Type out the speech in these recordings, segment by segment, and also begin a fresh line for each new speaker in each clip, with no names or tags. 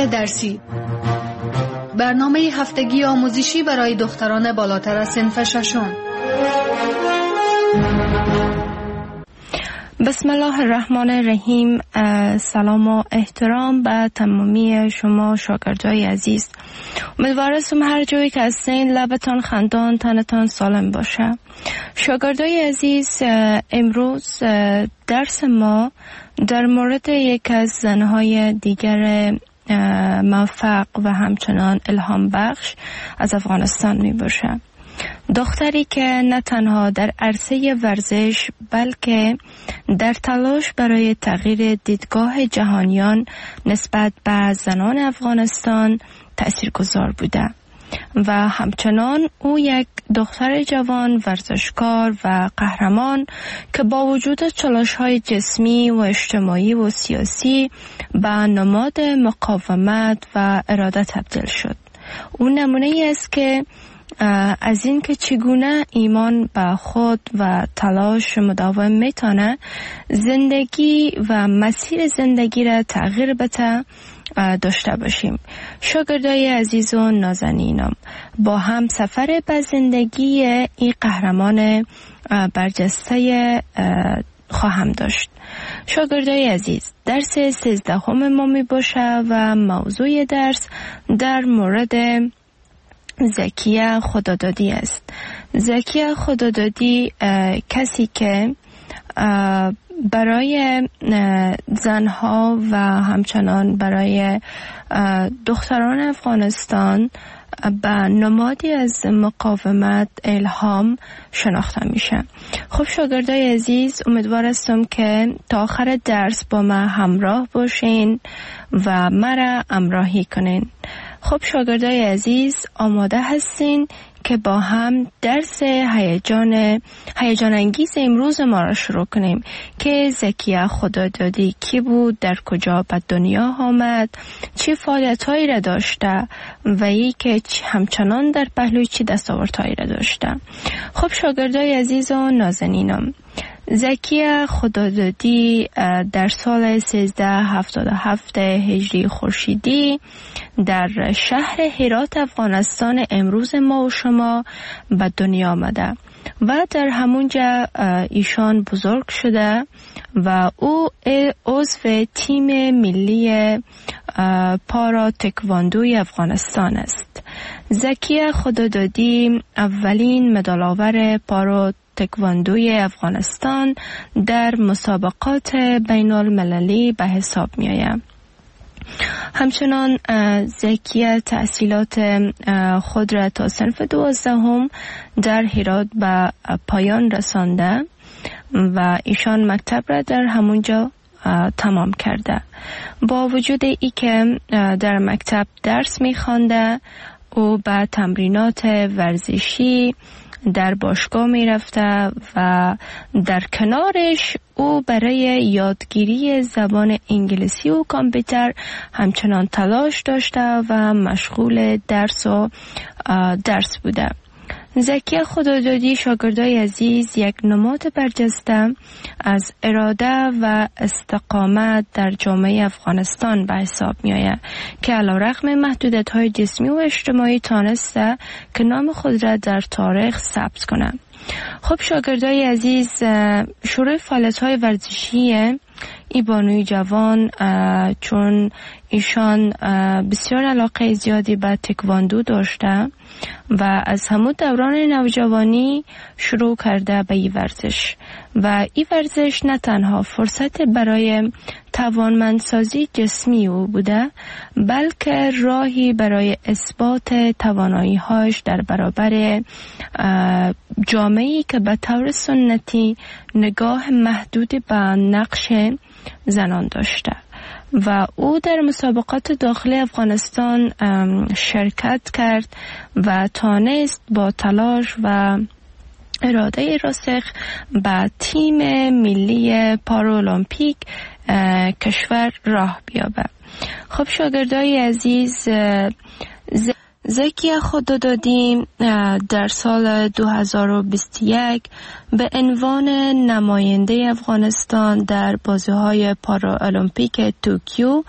درسی، برنامه هفتگی آموزشی برای دختران بالاتر از صنف ششم.
بسم الله الرحمن الرحیم. سلام و احترام به تمامی شما شاگردای عزیز. امیدوارم هر جایی که هستین لبتان خندان، تنتان سالم باشه. شاگردای عزیز، امروز درس ما در مورد یک از زنهای دیگر موفق و همچنان الهام بخش از افغانستان می باشه. دختری که نه تنها در عرصه ورزش بلکه در تلاش برای تغییر دیدگاه جهانیان نسبت به زنان افغانستان تأثیرگذار بوده و همچنان او یک دختر جوان ورزشکار و قهرمان که با وجود چالش‌های جسمی و اجتماعی و سیاسی به نماد مقاومت و اراده تبدیل شد. او نمونه‌ای است که از این که چگونه ایمان به خود و تلاش مداوم میتونه زندگی و مسیر زندگی را تغییر بده داشته باشیم. شاگردای عزیز و نازنینم، با هم سفر به زندگی این قهرمان برجسته خواهم داشت. شاگردای عزیز، درس 13 ما می باشه و موضوع درس در مورد زکیه خدادادی است. زکیه خدادادی کسی که برای زنها و همچنان برای دختران افغانستان به نمادی از مقاومت الهام شناخته میشه. خب شاگردای عزیز، امیدوار هستم که تا آخر درس با من همراه باشین و مرا همراهی کنین. خب شاگردای عزیز، آماده هستین که با هم درس هیجان انگیز امروز ما را شروع کنیم که زکیه خدادادی کی بود، در کجا به دنیا آمد، چه فعالیت‌هایی را داشته و ای که همچنان در پهلوی چه دستاوردهایی را داشته. خب شاگردای عزیز و نازنینم، زکیه خدادادی در سال 1377 هجری خورشیدی در شهر هرات افغانستان امروز ما و شما به دنیا آمده و در همونجا ایشان بزرگ شده و او عضو تیم ملی پارا تکواندوی افغانستان است. زکیه خدادادی اولین مدال آور پارا تکواندوی افغانستان در مسابقات بین المللی به حساب می آید. همچنان زکیه تحصیلات خود را تا صنف 12 در هرات به پایان رسانده و ایشان مکتب را در همونجا تمام کرده. با وجود ای که در مکتب درس می خوانده، او به تمرینات ورزشی در باشگاه می رفته و در کنارش او برای یادگیری زبان انگلیسی و کامپیوتر همچنان تلاش داشته و مشغول درس بوده. زکیه خدادادی، شاگردای عزیز، یک نماد برجسته از اراده و استقامت در جامعه افغانستان به حساب می آید که علیرغم محدودیت‌های جسمی و اجتماعی تانسته که نام خود را در تاریخ ثبت کنه. خب شاگردای عزیز، شروع فعالیت‌های ورزشی ای بانوی جوان، چون ایشان بسیار علاقه زیادی به تکواندو داشته و از همون دوران نوجوانی شروع کرده به این ورزش و این ورزش نه تنها فرصت برای توانمندسازی جسمی او بوده بلکه راهی برای اثبات توانایی‌هاش در برابر جامعه‌ای که به طور سنتی نگاه محدودی به نقش زنان داشته و او در مسابقات داخلی افغانستان شرکت کرد و تانست با تلاش و اراده راسخ به تیم ملی پارالمپیک کشور راه بیابد. خب شاگردای عزیز، زکیه خدادادی در سال 2021 به عنوان نماینده افغانستان در بازی‌های پارالمپیک توکیو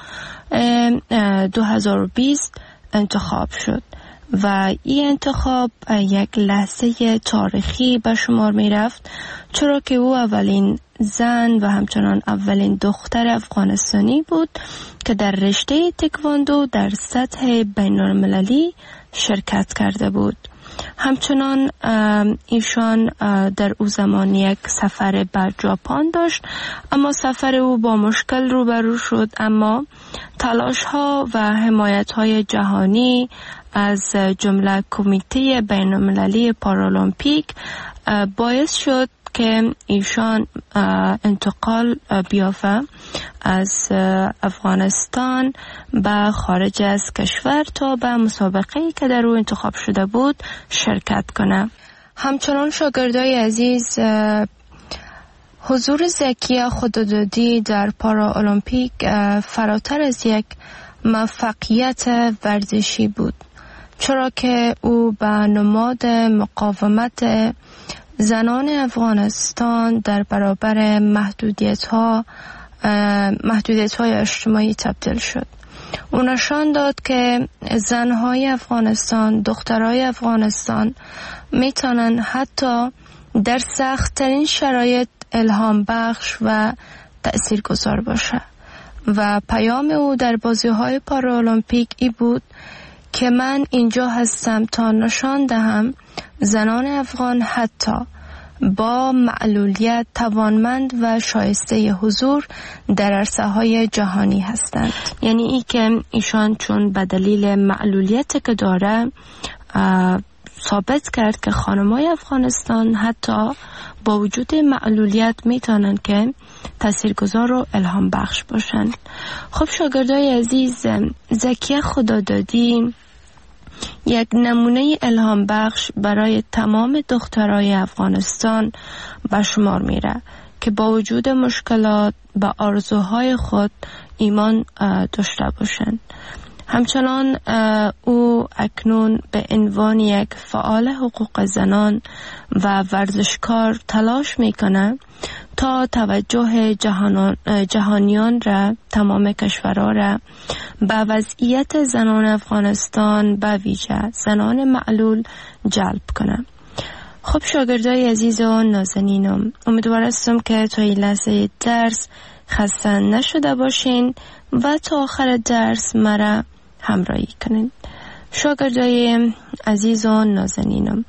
2020 انتخاب شد و این انتخاب یک لحظه تاریخی به شمار می رفت، چرا که او اولین زن و همچنان اولین دختر افغانستانی بود که در رشته تکواندو در سطح بین المللی شرکت کرده بود. همچنان ایشان در او زمان یک سفر به ژاپن داشت، اما سفر او با مشکل روبرو شد، اما تلاش ها و حمایت های جهانی از جمله کمیته بین المللی پارالمپیک باعث شد که ایشان انتقال بیافته از افغانستان به خارج از کشور تا به مسابقه‌ای که در او انتخاب شده بود شرکت کنه. همچنان شاگردای عزیز، حضور زکیه خدادادی در پارالمپیک فراتر از یک موفقیت ورزشی بود، چرا که او به نماد مقاومت زنان افغانستان در برابر محدودیت‌های اجتماعی تبدیل شد. او نشان داد که زن‌های افغانستان، دخترای افغانستان میتونن حتی در سخت‌ترین شرایط الهام بخش و تأثیرگذار باشه و پیام او در بازی‌های پارالمپیک ای بود که من اینجا هستم تا نشان دهم زنان افغان حتی با معلولیت توانمند و شایسته حضور در عرصه‌های جهانی هستند. یعنی ای که ایشان چون به دلیل معلولیتی که داره ثابت کرد که خانم‌های افغانستان حتی با وجود معلولیت میتونن که تاثیرگذار و الهام بخش باشن. خب شاگردای عزیز، زکیه خدادادی یک نمونه الهام بخش برای تمام دخترای افغانستان به شمار میره که با وجود مشکلات به آرزوهای خود ایمان داشته باشند. همچنان او اکنون به عنوان یک فعال حقوق زنان و ورزشکار تلاش میکنه تا توجه جهانیان را، تمام کشورها را به وضعیت زنان افغانستان به ویژه زنان معلول جلب کنه. خب شاگردای عزیز و نازنینم، امیدوار هستم که تا این لحظه درس خسته نشده باشین و تا آخر درس مرا همراهی کنین. شاگردای عزیز و نازنینم،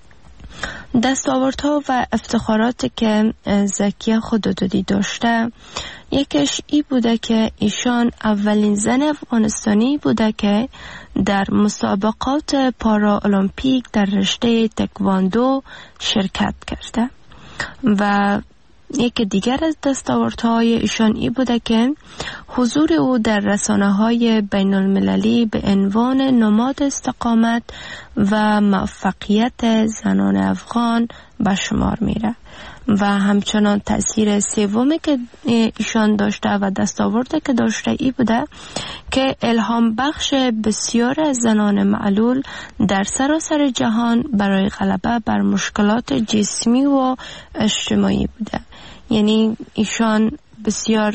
دستاوردها و افتخاراتی که زکیه خدادادی داشته، یکیش ای بوده که ایشان اولین زن افغانستانی بوده که در مسابقات پارالمپیک در رشته تکواندو شرکت کرده و یک دیگر از دستاوردهای ایشان ای بوده که حضور او در رسانه‌های بین المللی به عنوان نماد استقامت و موفقیت زنان افغان به شمار میره و همچنان تأثیر سومی که ایشان داشته و دستاورده که داشته ای بوده که الهام بخش بسیار از زنان معلول در سراسر جهان برای غلبه بر مشکلات جسمی و اجتماعی بوده. یعنی ایشان بسیار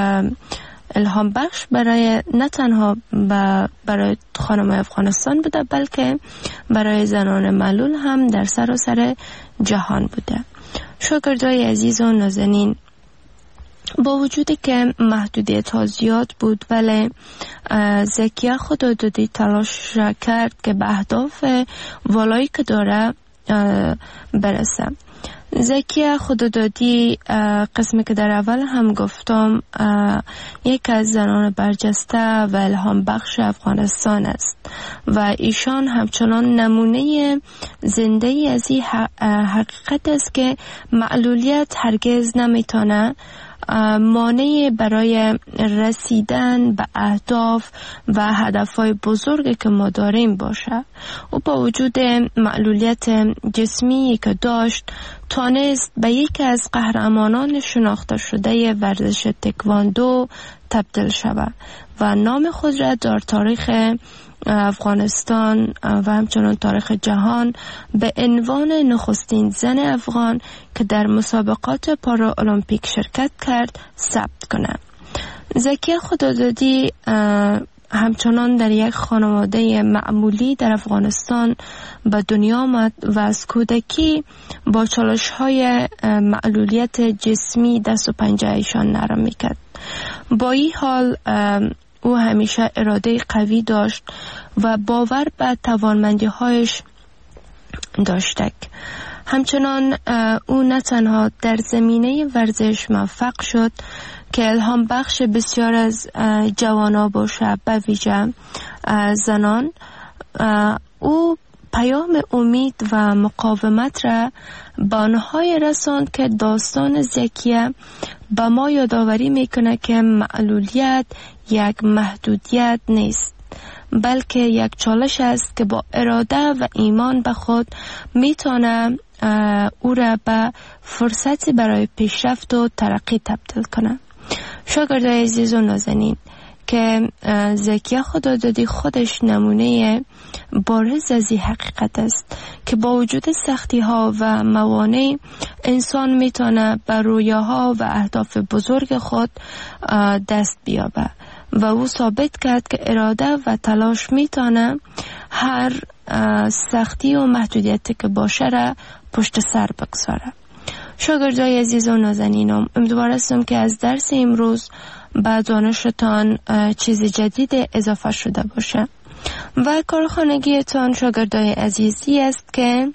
الهام بخش برای نه تنها برای خانم افغانستان بوده، بلکه برای زنان معلول هم در سراسر جهان بوده. شاگردای عزیز و نازنین، با وجودی که محدودیت ها زیاد بود، ولی زکیه خدادادی تلاش کرد که به اهداف والایی که داره برسه. زکیه خدادادی، قسمی که در اول هم گفتم، یک از زنان برجسته و الهام بخش افغانستان است و ایشان همچنان نمونه زنده ای از این حقیقت است که معلولیت هرگز نمیتونه مانع برای رسیدن به اهداف و هدفهای بزرگی که ما داریم باشه. و با وجود معلولیت جسمی که داشت، تانست به یکی از قهرمانان شناخته شده ورزش تکواندو تبدیل شود و نام خود را در تاریخ افغانستان و همچنان تاریخ جهان به عنوان نخستین زن افغان که در مسابقات پارا المپیک شرکت کرد ثبت کنند. زکیه خدادادی همچنان در یک خانواده معمولی در افغانستان به دنیا آمد و از کودکی با چالش‌های معلولیت جسمی دست و پنجه ایشان نرم می‌کرد. با این حال او همیشه اراده قوی داشت و باور به توانمندی‌هایش داشت. همچنان او نه تنها در زمینه ورزش موفق شد که الهام بخش بسیار از جوانان باشه، به ویژه زنان. او پیام امید و مقاومت را به آنهای رساند که داستان زکیه به ما یادآوری میکنه که معلولیت یک محدودیت نیست، بلکه یک چالش است که با اراده و ایمان به خود میتونه او را به فرصتی برای پیشرفت و ترقی تبدیل کنه. شاگردای عزیز و نازنین، که زکیه خدادادی خودش نمونه بارز از این حقیقت است که با وجود سختی ها و موانع انسان میتونه به رویاها و اهداف بزرگ خود دست بیابه و او ثابت کرد که اراده و تلاش میتونه هر سختی و محدودیتی که باشه را پشت سر بگذاره. شاگردای عزیز و نازنینم، امیدوار هستم که از درس امروز به دانشتان چیز جدید اضافه شده باشه و کارخانگیتان شاگردای عزیزی است که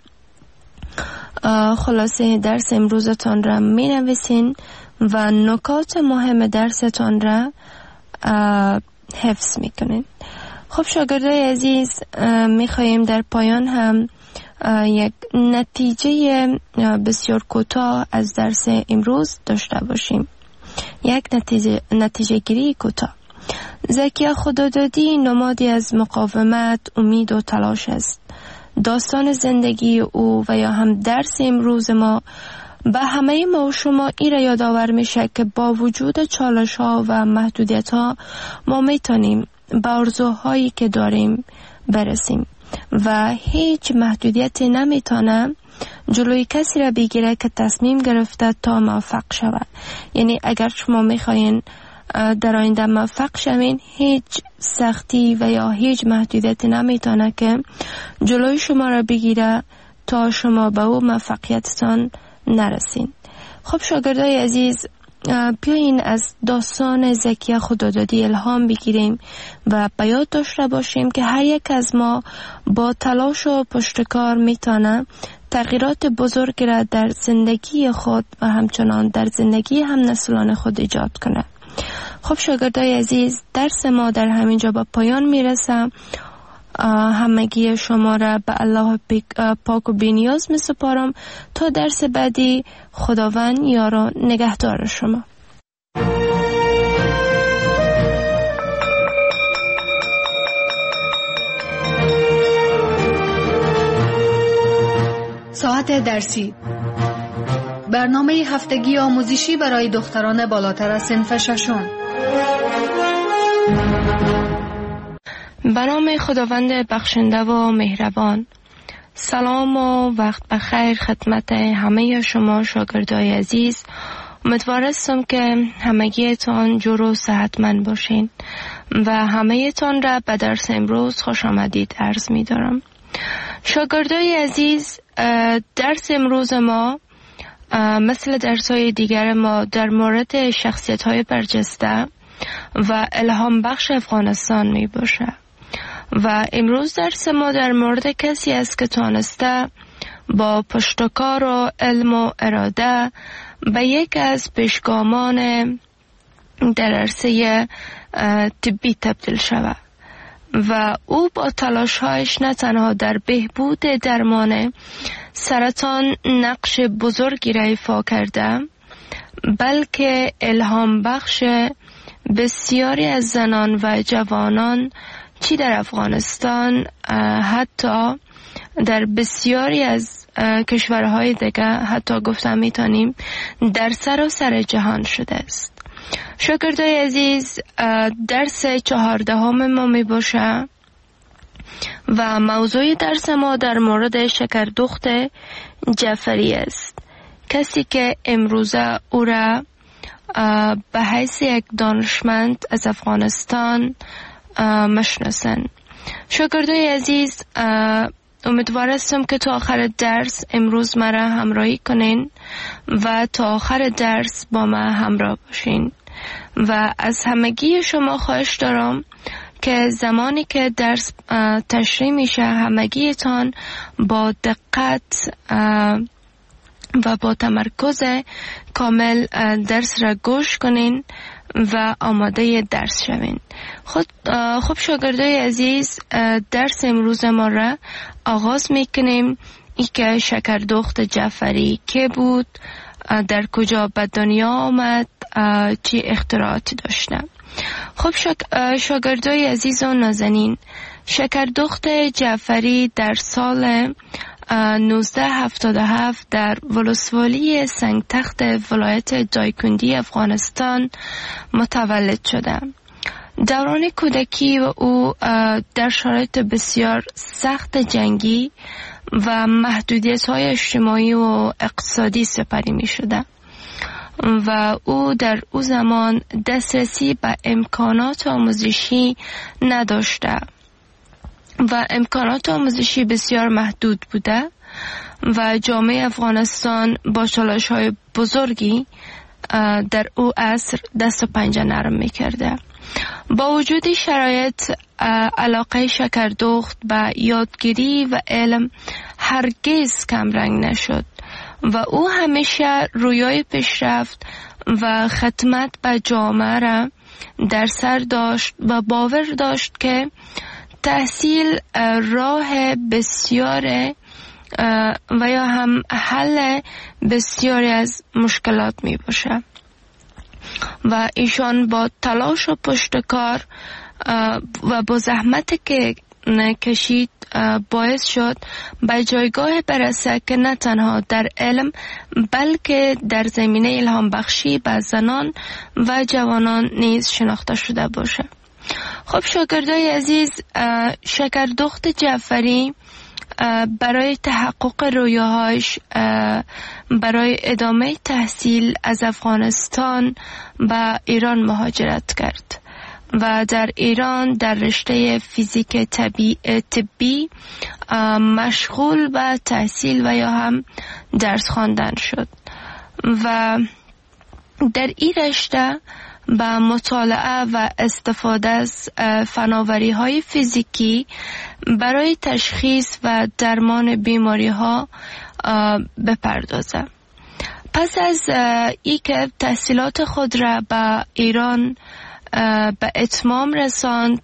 خلاصه درس امروزتان را می نویسین و نکات مهم درستان را حفظ می کنین. خب شاگردای عزیز، می خواهیم در پایان هم یک نتیجه بسیار کوتاه از درس امروز داشته باشیم. یک نتیجه گیری کوتاه. زکیه خدادادی نمادی از مقاومت، امید و تلاش است. داستان زندگی او و یا هم درس امروز ما به همه ما و شما این را یادآور میشه که با وجود چالش ها و محدودیت ها ما میتونیم به آرزوهایی که داریم برسیم و هیچ محدودیتی نمیتونه جلوی کسی را بگیره که تصمیم گرفته تا موفق شود. یعنی اگر شما میخواین در آینده موفق شوین، هیچ سختی و یا هیچ محدودیتی نمیتونه که جلوی شما را بگیره تا شما به او موفقیتتان نرسین. خب شاگردای عزیز، بیاین از داستان زکیه خدادادی الهام بگیریم و به یاد داشته باشیم که هر یک از ما با تلاش و پشتکار میتونه تغییرات بزرگی را در زندگی خود و همچنان در زندگی هم نسلان خود ایجاد کنه. خب شاگردای عزیز، درس ما در همینجا به پایان میرسه. همگی شما را به الله پاک و بی‌نیاز میسپارم تا درس بعدی. خداوند یار و نگهدار شما.
ساعت درسی، برنامه هفتگی آموزشی برای دختران بالاتر از صنف ششم.
به نام خداوند بخشنده و مهربان. سلام و وقت بخیر خدمت همه شما شاگردای عزیز. امیدوار هستم که همگیتان جور و صحتمند باشین و همه‌تان را به درس امروز خوش آمدید عرض می دارم. شاگردای عزیز، درس امروز ما مثل درس‌های دیگر ما در مورد شخصیت‌های برجسته و الهام بخش افغانستان می باشه و امروز درس ما در مورد کسی است که تانسته با پشتکار و علم و اراده به یک از پیشگامان در عرصه طبی تبدیل شود و او با تلاش‌هایش نه تنها در بهبود درمان سرطان نقش بزرگی را ایفا کرده، بلکه الهام بخش بسیاری از زنان و جوانان چی در افغانستان، حتی در بسیاری از کشورهای دیگه، حتی گفتم میتونیم در سراسر جهان شده است. شاگردای عزیز، درس 14 ما می باشه و موضوع درس ما در مورد شکردخت جعفری است. کسی که امروزه او را به حیث یک دانشمند از افغانستان مشناسند. شاگردای عزیز، امیدوار هستم که تا آخر درس امروز مرا همراهی کنین و تا آخر درس با من همراه باشین و از همگی شما خواهش دارم که زمانی که درس تشریح میشه همگیتان با دقت و با تمرکز کامل درس را گوش کنین و آماده درس شوین. خب شاگردای عزیز، درس امروز ما را آغاز میکنیم. ای که شکردخت جعفری که بود، در کجا به دنیا آمد، چی اختراعاتی داشته. خب شاگردای عزیز و نازنین، شکردخت جعفری در سال 1977 در ولسوالی سنگتخت ولایت دایکندی افغانستان متولد شده. دوران کودکی و او در شرایط بسیار سخت جنگی و محدودیت‌های اجتماعی و اقتصادی سپری می شده و او در او زمان دسترسی به امکانات آموزشی نداشته و امکانات آموزشی بسیار محدود بوده و جامعه افغانستان با چالش‌های بزرگی در او عصر دست و پنجه نرم می‌کرده. با وجود شرایط، علاقه شکردخت به یادگیری و علم هرگز کمرنگ نشد و او همیشه رویای پیشرفت و خدمت به جامعه را در سر داشت و باور داشت که تحصیل راه بسیار و یا هم حل بسیاری از مشکلات می باشه و ایشان با تلاش و پشتکار و با زحمت که کشید باعث شد به جایگاه برسه که نه تنها در علم بلکه در زمینه الهام بخشی به زنان و جوانان نیز شناخته شده باشه. خب شاگردای عزیز، شکردخت جعفری برای تحقق رویاهاش برای ادامه تحصیل از افغانستان به ایران مهاجرت کرد و در ایران در رشته فیزیک طبی مشغول به تحصیل و یا هم درس خواندن شد و در این رشته با مطالعه و استفاده از فناوری‌های فیزیکی برای تشخیص و درمان بیماری‌ها بپردازه. پس از اینکه تحصیلات خود را به ایران به اتمام رساند،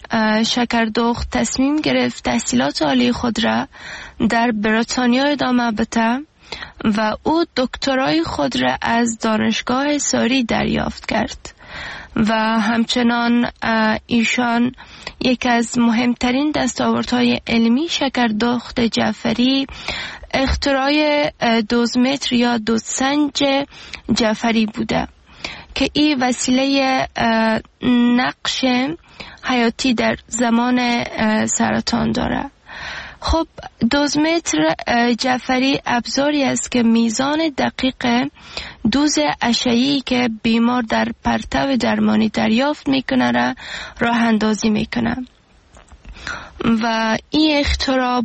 شکردخت تصمیم گرفت تحصیلات عالی خود را در بریتانیا ادامه بده و او دکترای خود را از دانشگاه ساری دریافت کرد و همچنان ایشان یک از مهمترین دستاوردهای علمی شکردخت جعفری اختراع دوزمتر یا دوزسنج جعفری بوده که این وسیله نقش حیاتی در زمان سرطان داره. خب دوزمتر جعفری ابزاری است که میزان دقیق دوز اشعه‌ای که بیمار در پرتو درمانی دریافت میکنه را راه اندازی میکنه و این اختراع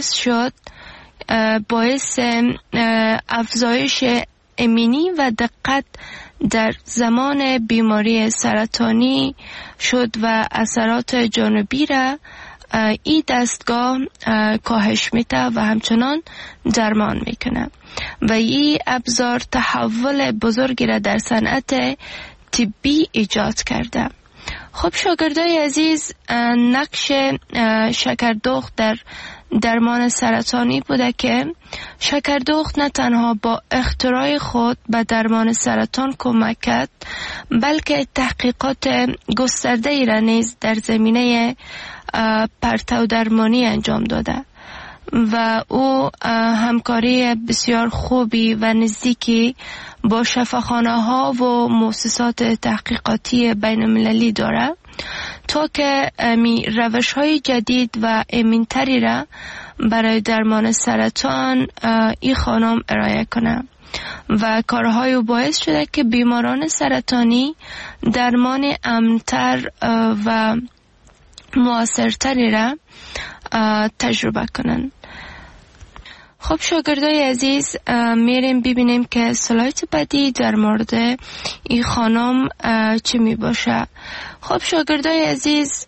باعث افزایش امنی و دقت در زمان بیماری سرطانی شد و اثرات جانبی را این دستگاه کاهش میده و همچنان درمان میکنه و این ابزار تحول بزرگی را در صنعت طبی ایجاد کرده. خب شاگردای عزیز، نقش شکردخت در درمان سرطانی بوده که شکردخت نه تنها با اختراع خود به درمان سرطان کمک کرد بلکه تحقیقات گسترده‌ای را نیز در زمینه پرتو درمانی انجام داده و او همکاری بسیار خوبی و نزدیکی با شفاخانه ها و مؤسسات تحقیقاتی بین المللی داره تا که روش های جدید و امن‌تری را برای درمان سرطان این خانم ارائه کنه و کارهای او باعث شده که بیماران سرطانی درمان امن‌تر و مؤثرتری را تجربه کنند. خب شاگردای عزیز، میریم ببینیم که سلایت بعدی در مورد این خانم چی می باشه. خب شاگردای عزیز،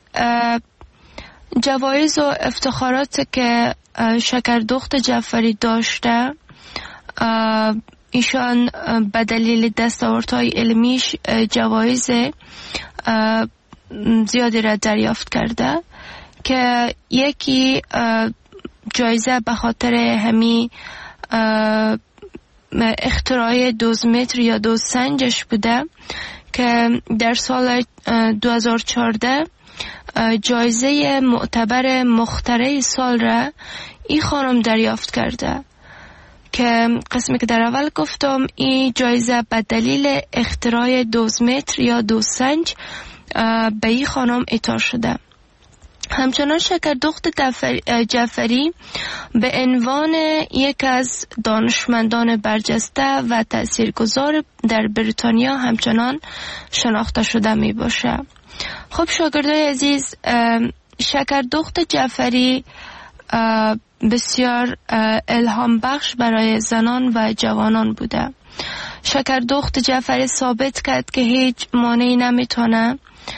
جوایز و افتخارات که شکردخت جعفری داشته، ایشان به دلیل دستاوردهای علمیش جوایز زیادی را دریافت کرده که یکی جایزه به خاطر همی اختراع دوزمتر یا دوزسنجش بوده که در سال 2014 جایزه معتبر مخترع سال را این خانم دریافت کرده که قسمی که در اول گفتم این جایزه به دلیل اختراع دوزمتر یا دوزسنج به این خانم اعطا شده. همچنان شکردخت جعفری به عنوان یک از دانشمندان برجسته و تاثیرگذار در بریتانیا همچنان شناخته شده می باشه. خب شاگردای عزیز، شکردخت جعفری بسیار الهام بخش برای زنان و جوانان بوده. شکردخت جعفری ثابت کرد که هیچ مانعی نمیتونه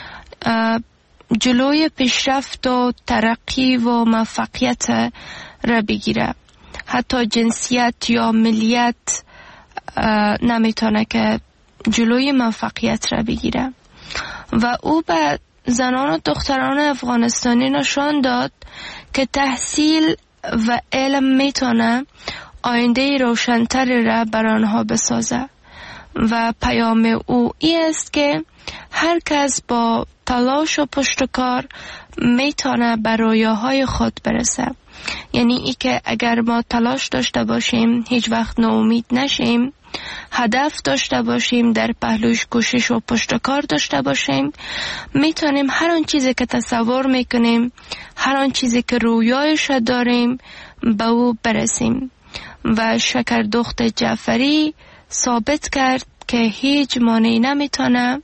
جلوی پیشرفت و ترقی و موفقیت را بگیره. حتی جنسیت یا ملیت نمیتونه که جلوی موفقیت را بگیره. و او به زنان و دختران افغانستانی نشان داد که تحصیل و علم میتونه آینده روشن‌تری را بر آنها بسازه و پیام او این است که هر کس با تلاش و پشتکار میتونه به رویاهای خود برسه. یعنی ای که اگر ما تلاش داشته باشیم، هیچ وقت ناامید نشیم، هدف داشته باشیم، در پهلوش کوشش و پشتکار داشته باشیم، میتونیم هر آن چیزی که تصور میکنیم، هر آن چیزی که رویایش داریم به او برسیم. و شکردخت جعفری ثابت کرد که هیچ مانعی نمیتونه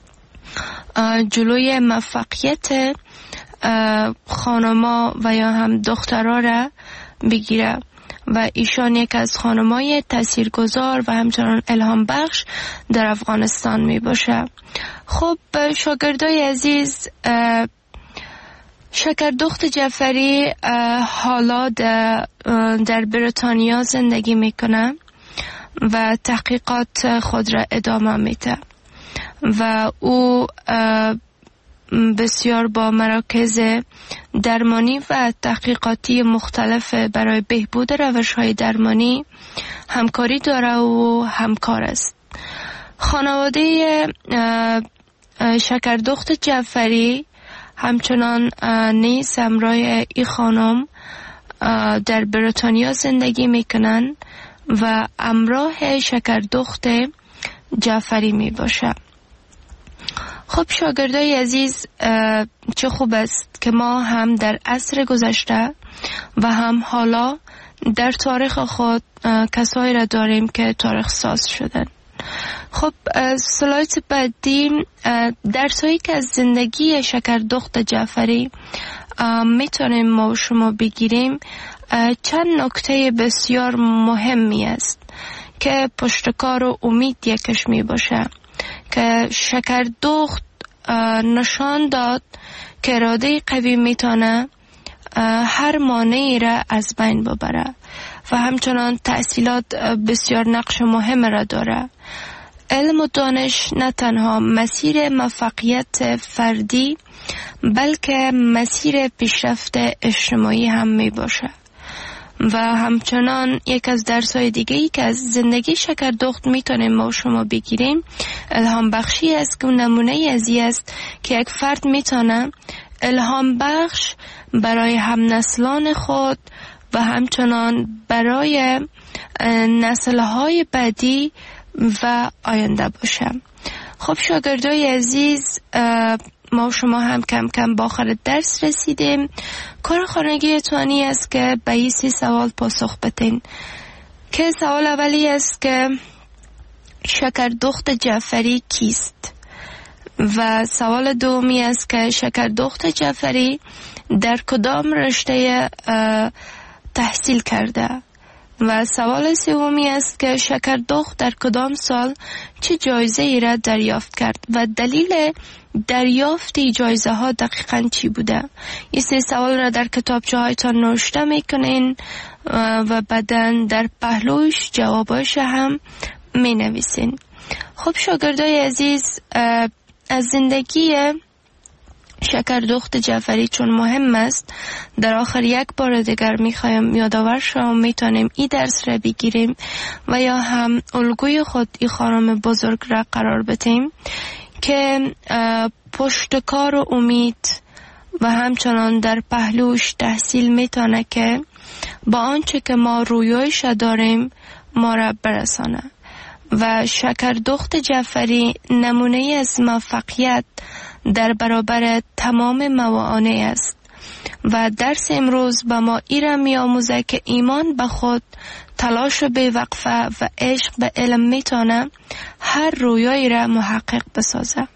جلوی موفقیت خانما و یا هم دخترها را بگیره و ایشان یک از خانمای تاثیرگذار و همچنان الهام بخش در افغانستان می باشه. خب شاگردای عزیز، شکردخت جعفری حالا در بریتانیا زندگی میکنه و تحقیقات خود را ادامه میده و او بسیار با مراکز درمانی و تحقیقاتی مختلف برای بهبود روش‌های درمانی همکاری داره و همکار است. خانواده شکردخت جعفری همچنان نیز همراه این خانم در بریتانیا زندگی میکنن و همراه شکردخت جعفری می باشه. خب شاگردای عزیز، چه خوب است که ما هم در عصر گذشته و هم حالا در تاریخ خود کسایی را داریم که تاریخ ساز شدن. خب سلایت بعدی درسایی که از زندگی شکردخت جعفری میتونیم ما و شما بگیریم چند نکته بسیار مهمی است که پشتکار و امید یکش می باشه که شکردخت نشان داد که اراده قوی میتونه هر مانعی را از بین ببره و همچنان تحصیلات بسیار نقش مهم را داره. علم و دانش نه تنها مسیر موفقیت فردی بلکه مسیر پیشرفت اجتماعی هم می باشه و همچنان یک از درس‌های دیگه‌ای که از زندگی شکردخت میتونیم ما و شما بگیریم الهام بخشی است که نمونه ازی است که یک فرد میتونه الهام بخش برای هم نسلان خود و همچنان برای نسل‌های بعدی و آینده باشه. خب شاگردای عزیز، ما شما هم کم کم با آخر درس رسیدیم. کار خانگی توانی است که به این 3 سوال پاسخ بدین. که سوال اولی است که شکردخت جعفری کیست؟ و سوال دومی است که شکردخت جعفری در کدام رشته تحصیل کرده؟ و سوال سومی است که شکردخت در کدام سال چه جایزه ای را دریافت کرد و دلیل دریافت جایزه ها دقیقاً چی بوده؟ این 3 سوال را در کتابچه هایتان نوشته میکنین و بعداً در پهلوش جواباش هم می نویسین. خب شاگردای عزیز، از زندگی شکردخت جعفری چون مهم است، در آخر یک بار دیگر میخوایم یادآور شما میتونیم این درس را بگیریم و یا هم الگوی خود این خانم بزرگ را قرار بدیم که پشتکار و امید و همچنان در پهلوش تحصیل میتونه که با آنچه که ما رویایش داریم ما را برسانه. و شکردخت جعفری نمونه از موفقیت در برابر تمام موانع است و درس امروز به ما ایرا می آموزه که ایمان به خود، تلاش بی‌وقفه و عشق به علم میتونه هر رویایی را محقق بسازه.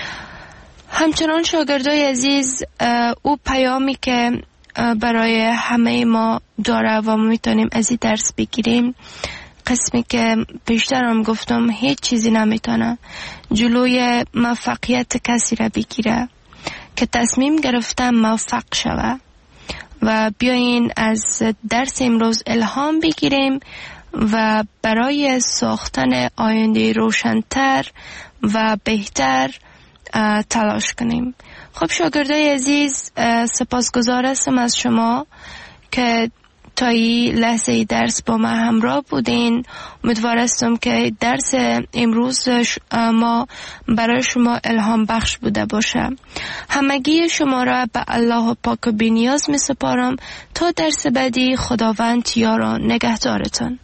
همچنان شاگردای عزیز، او پیامی که برای همه ما داره و ما میتونیم از این درس بگیریم، قسمی که پیشتر هم گفتم هیچ چیزی نمیتونه جلوی موفقیت کسی را بگیره که تصمیم گرفته موفق شوه. و بیاین از درس امروز الهام بگیریم و برای ساختن آینده روشن‌تر و بهتر تلاش کنیم. خب شاگردای عزیز، سپاسگزار هستم از شما که تا این لحظه درس با ما همراه بودین. امیدوار هستم که درس امروز ما برای شما الهام بخش بوده باشه. همگی شما را به الله پاک و بی‌نیاز می سپارم تا درس بعدی. خداوند یار و نگهدارتان.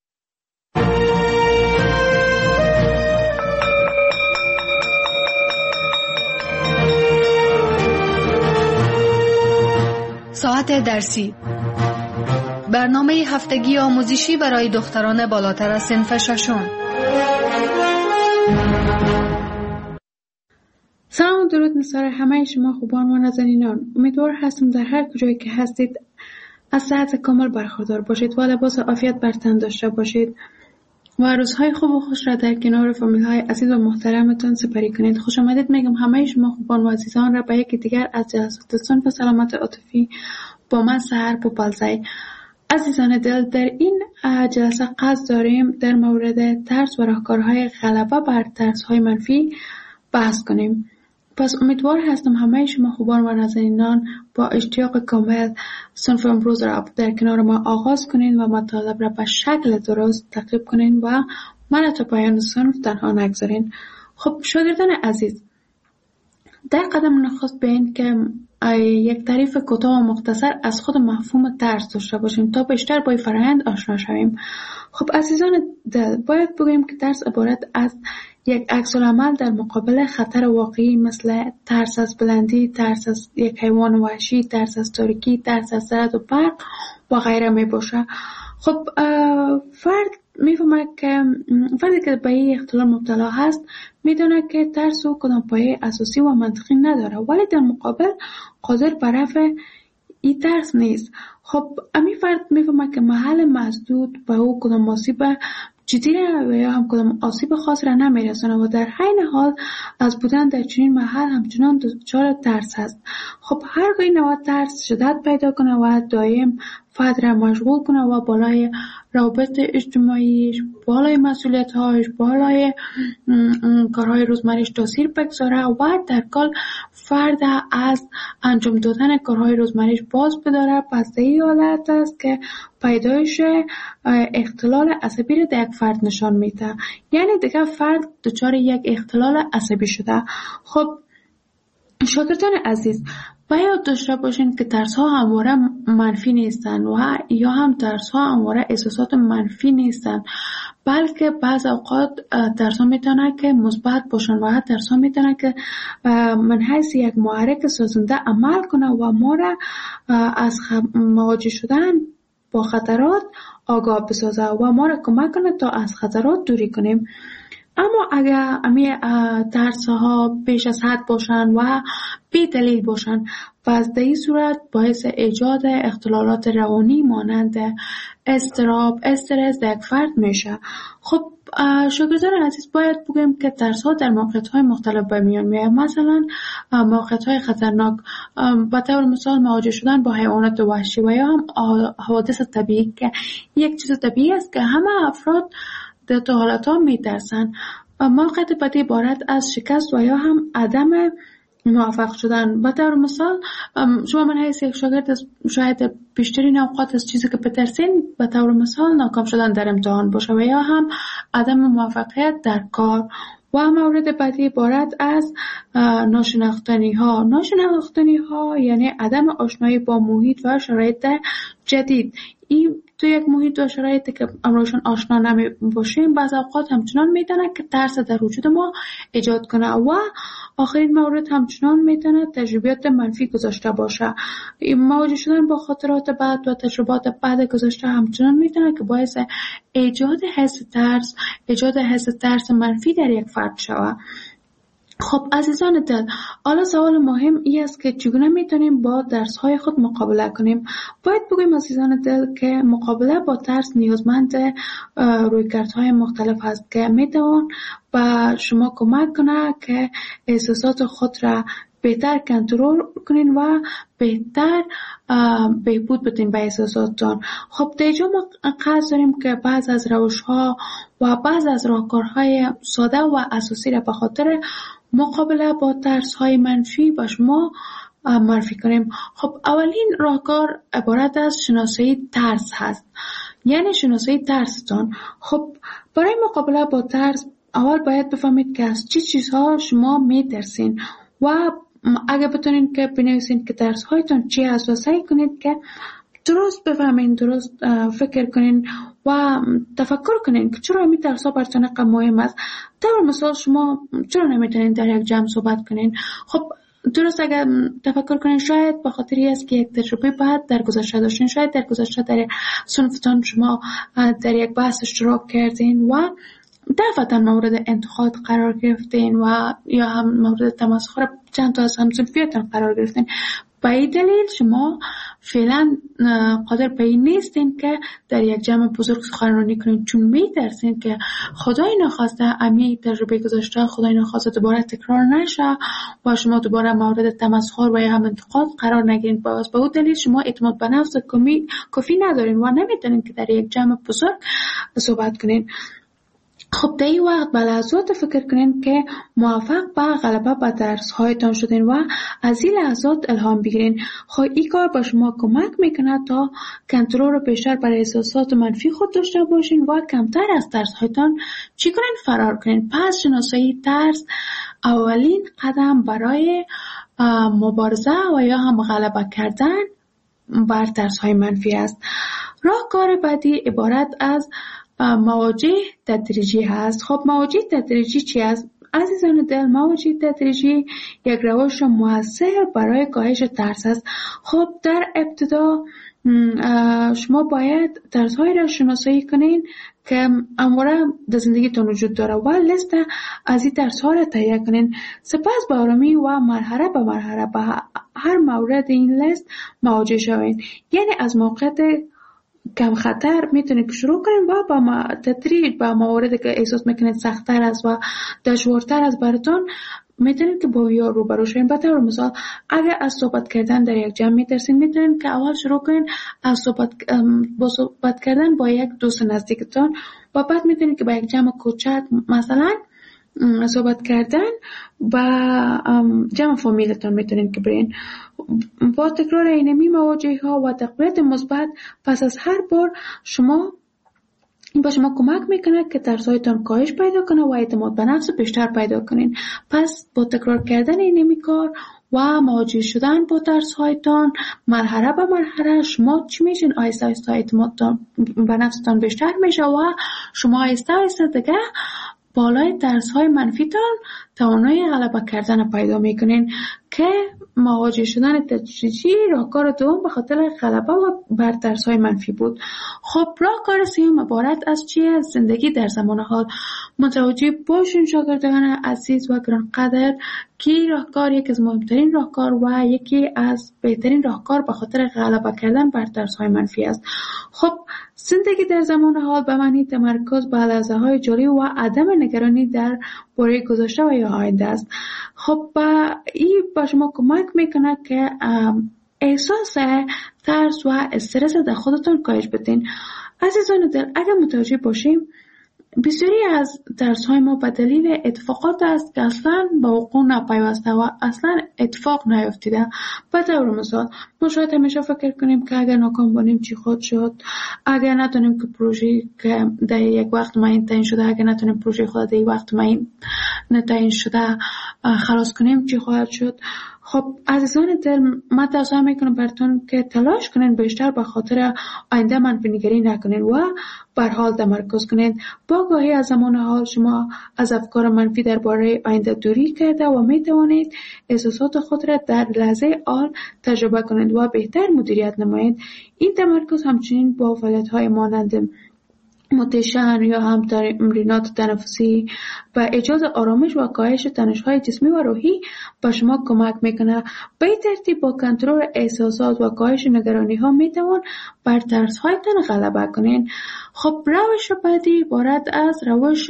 ساعت درسی، برنامه هفتگی آموزشی برای دختران بالاتر از صنف 6.
سلام و درود نثار همه شما خوبان و نازنینان. امیدوار هستم در هر کجایی که هستید از صحت کامل برخوردار باشید و لباس عافیت بر تن داشته باشید و روزهای خوب و خوش را در کنار فامیل های عزیز و محترمتان سپری کنید. خوش آمدید میگم همه شما خوبان و عزیزان را به یکی دیگر از جلسات صنف سلامت عاطفی با من سحر پوپلزی. عزیزان دل، در این جلسه قصد داریم در مورد ترس و راهکارهای غلبه بر ترس‌های منفی بحث کنیم. پس امیدوار هستم همه شما خوبان و نازنینان با اشتیاق کامل صنف امروز را در کنار ما آغاز کنین و مطالب را به شکل درست تعقیب کنین و من تا پایان صنف تنها نگذارین. خب شاگردان عزیز، در قدم نخست به این که یک تعریف کوتاه و مختصر از خود مفهوم ترس داشته باشیم تا بیشتر با این فرآیند آشنا شویم. خب عزیزان دل، باید بگوییم که ترس عبارت از یک عکس‌العمل در مقابل خطر واقعی مثل ترس از بلندی، ترس از یک حیوان وحشی، ترس از تاریکی، ترس از رعد و برق و غیره می باشه. خب فردی که به این اختلال مبتلا هست میدونه که ترس او کدام پایه اساسی و منطقی نداره، ولی در مقابل قادر بر رفع این ترس نیست. خب امی فرد میفهمه که محل مسدود به او کدام آسیب جدی و یا هم کدام آسیب خاص را نمیرسونه و در حین حال از بودن در چنین محل همچنان دچار ترس هست. خب هرگاه این نوع ترس شدت پیدا کنه و دائم فرد را مشغول کنه و بالای روابط اجتماعیش، بالای مسئولیت‌هاش، بالای کارهای روزمره‌اش تاثیر بگذاره و در کل فرد از انجام دادن کارهای روزمره‌اش باز بداره. پس این حالت است که پیدایش اختلال عصبی را در یک فرد نشان میده، یعنی دیگه فرد دچار یک اختلال عصبی شده. خب شاگردان عزیز، باید داشته باشین که ترس ها همواره منفی نیستن و یا هم ترس ها همواره احساسات منفی نیستن، بلکه بعض اوقات درس‌ها میتونه که مثبت باشن و درس‌ها میتونه که من حیث یک محرک سازنده عمل کنه و ما را از مواجه شدن با خطرات آگاه بسازه و ما را کمک کنه تا از خطرات دوری کنیم. اما اگر امی ترس‌ها بیش از حد باشن و بی دلیل باشن، پس در این صورت باعث ایجاد اختلالات روانی مانند اضطراب، استرس در یک فرد میشه. خب شاگردان عزیز، باید بگیم که ترس‌ها در موقعیت‌های مختلف به میان میاد. مثلا موقعیت‌های خطرناک، به طور مثال مواجه شدن با حیوانات وحشی و یا هم حوادث طبیعی که یک چیز طبیعی است که همه افراد در تو حالتها میترسن. موقعیت بعدی عبارت از شکست و یا هم عدم موفق شدن. به طور مثال شما من حیث یک شاگرد شاید بیشترین اوقات از چیزی که بترسین به طور مثال ناکام شدن در امتحان باشه و یا هم عدم موفقیت در کار. و مورد بعدی عبارت از ناشناختنی ها یعنی عدم آشنایی با محیط و شرایط جدید. این تو یک محیط و شرایطی که امروزشون آشنا نمی باشیم بعض اوقات همچنان میتونه که ترس در وجود ما ایجاد کنه. و آخرین مورد همچنان میتونه تجربیات منفی گذاشته باشه. مواجه شدن با خاطرات بد و تجربات بد گذاشته همچنان میتونه که باعث ایجاد حس ترس منفی در یک فرد شود. خب عزیزان دل، حالا سوال مهم این است که چگونه میتونیم با درس‌های خود مقابله کنیم؟ باید بگویم عزیزان دل که مقابله با ترس نیازمند رویکردهای مختلف است که میتوان به شما کمک کنه که احساسات خود را بهتر کنترل کنین و بهتر بهبود بدین به احساساتتان. خب در اینجا ما قصد داریم که بعض از روش‌ها و بعض از راهکارهای ساده و اساسی را به خاطر مقابله با ترس‌های منفی با شما معرفی کنیم. خب اولین راهکار عبارت از شناسایی ترس هست، یعنی شناسایی ترستان. خب برای مقابله با ترس اول باید بفهمید که از چه چیزها شما میترسین و اگه بتونین که بنویسین که ترس‌هایتان چی هست و سعی کنید که درست بفهمین، درست فکر کنین و تفکر کنین که چرا می ترس‌ها براتون مهم است. طور مثال شما چرا نمیتونین در یک جمع صحبت کنین؟ خب درست اگر تفکر کنین شاید به خاطری است که یک تجربه بعد در گذشته داشتین، شاید در گذشته در صنفتان شما در یک بحث اشتراک کردین و دفعتا مورد انتقاد قرار گرفتین و یا هم مورد تمسخر چند تا از همصنفیاتون قرار گرفتین. به این دلیل شما فعلا قادر به این نیستین که در یک جمع بزرگ سخنرانی کنین، چون میترسین که خدای نخواسته امی تجربه گذاشته خدای نخواسته دوباره تکرار نشه و شما دوباره مورد تمسخر و یا هم انتقاد قرار نگیرین. باز به اون دلیل شما اعتماد به نفس کافی ندارین و نمیتونین که در یک جمع بزرگ صحبت کنین. خب در این وقت به لحظات فکر کنین که موفق به غلبه به درس‌هایتان شدین و از این لحظات الهام بگیرین. خب این کار به شما کمک میکنه تا کنترل رو بیشتر بر احساسات منفی خود داشته باشین و کمتر از درس‌هایتان چی کنین؟ فرار کنین. پس شناسایی ترس اولین قدم برای مبارزه و یا هم غلبه کردن بر درس‌های منفی است. راهکار بعدی عبارت از مواجه تدریجی هست. خب مواجه تدریجی چی است؟ عزیزان دل، مواجه تدریجی یک روش مؤثر برای کاهش ترس است. خب در ابتدا شما باید ترس‌هایی را شناسایی کنین که همواره در زندگیتون وجود داره و لیست از این ترس‌ها را تهیه کنین. سپس با آرامی و مرحله به مرحله به هر مورد این لیست مواجه شوین. یعنی از موقعیت کم خطر میتونید شروع کنید و با تدریج با مواردی که احساس میکنید سخت‌تر است و دشوارتر است براتون میتونید که با ویا روبرو شوید. به طور مثال اگر از صحبت کردن در یک جمع میترسید میتونید که اول شروع کنید از صحبت کردن با یک دوست نزدیکتون و بعد میتونید که با یک جمع کوچک مثلا صحبت کردن با جمع فامیلتون میتونید که برین. با تکرار اینمی مواجهه ها و تقویت مثبت پس از هر بار شما با شما کمک میکنه که ترس‌هایتان کاهش پیدا کنه و اعتماد به نفس بیشتر پیدا کنین. پس با تکرار کردن این کار و مواجه شدن با ترس‌هایتان مرحله به مرحله شما چی میشین؟ آهسته آهسته اعتمادتان به نفستان بیشتر میشه و شما آهسته آهسته دیگه بالای ترس‌های منفیتان توانایی غلبه کردن پیدا میکنین که مواجه شدن تدریجی راهکار دوم به خاطر غلبه و بر ترس‌های منفی بود. خب راهکار سوم عبارت از چیه؟ زندگی در زمان حال. متوجه باشین شاگردان عزیز و گرانقدر که راهکار یکی از مهمترین راهکار و یکی از بهترین راهکار به خاطر غلبه کردن بر ترس‌های منفی است. خب زندگی در زمان حال به معنی تمرکز بر لحظه‌های جاری و عدم نگرانی در باره گذشته و یا آینده است. خب این به شما کمک میکنه که احساس ترس و استرس در خودتون کاهش بدین. عزیزان دل، اگر متوجه باشیم بسیاری از ترس‌های ما به دلیل اتفاقات است که اصلا به وقوع نپیوسته و اصلا اتفاق نیفتیده. به طور مثال ما شاید همیشه فکر کنیم که اگر ناکام باشیم چی خود شد، اگر نتونیم که پروژه که در یک وقت معین تعیین شده، اگر نتونیم پروژه خود در یک وقت معین تعیین شده خلاص کنیم چی خواهد شد. خب عزیزان دل، من توصیه میکنم براتون که تلاش کنین بیشتر به خاطر آینده منفی نگری نکنین و بر حال تمرکز کنین. با آگاهی از زمان حال شما از افکار منفی درباره آینده دوری کرده و میتوانید احساسات خود را در لحظه حال تجربه کنید و بهتر مدیریت نمایید. این تمرکز همچنین با فعالیت‌های مانند مدیتیشن یا هم تمرینات تنفسی و ایجاد آرامش و کاهش تنش‌های جسمی و روحی به شما کمک میکنه. به این ترتیب با کنترل احساسات و کاهش نگرانی‌ها میتوان بر ترس‌هایتان غلبه کنین. خب روش بعدی عبارت از روش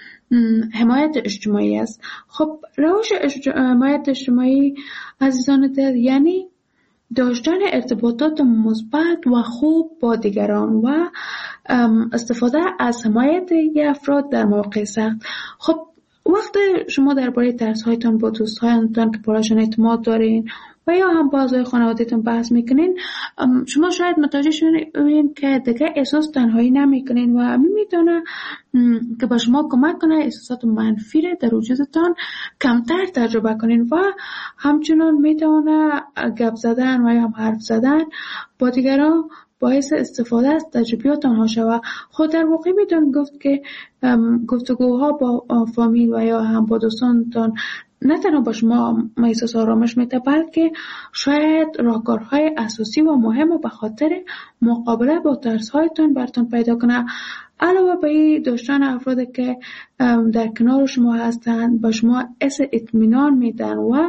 حمایت اجتماعی است. خب روش حمایت اجتماعی عزیزان دل یعنی داشتن ارتباطات مثبت و خوب با دیگران و استفاده از حمایت افراد در مواقع سخت. خب وقتی شما درباره ترس‌هایتان با دوستانتان که برایشان اعتماد دارین و یا هم با اعضای خانواده‌تان بحث میکنین، شما شاید متوجه شوین که دیگه احساس تنهایی نمیکنین و میتونه که با شما کمک کنه احساسات منفی را در وجودتان کمتر تجربه کنین و همچنان میتونه گپ زدن و یا هم حرف زدن با دیگران باعث استفاده از تجربیات آنها شود. خود در واقع میتون گفت که گفتگوها با فامیل و یا هم با دوستانتان نه تنها با شما احساس آرامش میده، بلکه شاید راهکارهای اساسی و مهم به خاطر مقابله با ترس‌هایتان براتون پیدا کنه. علاوه بر این داشتن افرادی که در کنار شما هستند با شما حس اطمینان میدن و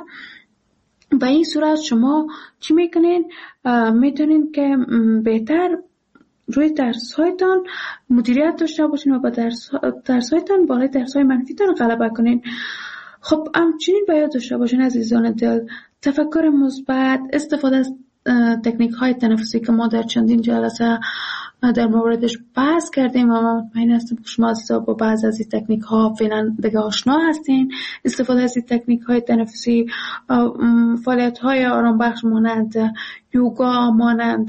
به این صورت شما چی میکنین؟ میتونین که بهتر روی ترس‌هایتان مدیریت داشته باشین و با ترس‌هایتان بالای ترس‌های منفیتان غلبه کنین. خب همچنین باید داشته باشین عزیزان دل تفکر مثبت، استفاده از تکنیک‌های تنفسی که ما در چندین جلسه در موردش بحث کردیم و من مطمئن هستم که شما عزیزا با بعض از این تکنیک‌ها فعلا دیگه آشنا هستین. استفاده از این تکنیک‌های تنفسی، فعالیت‌های آرام بخش مانند یوگا، مانند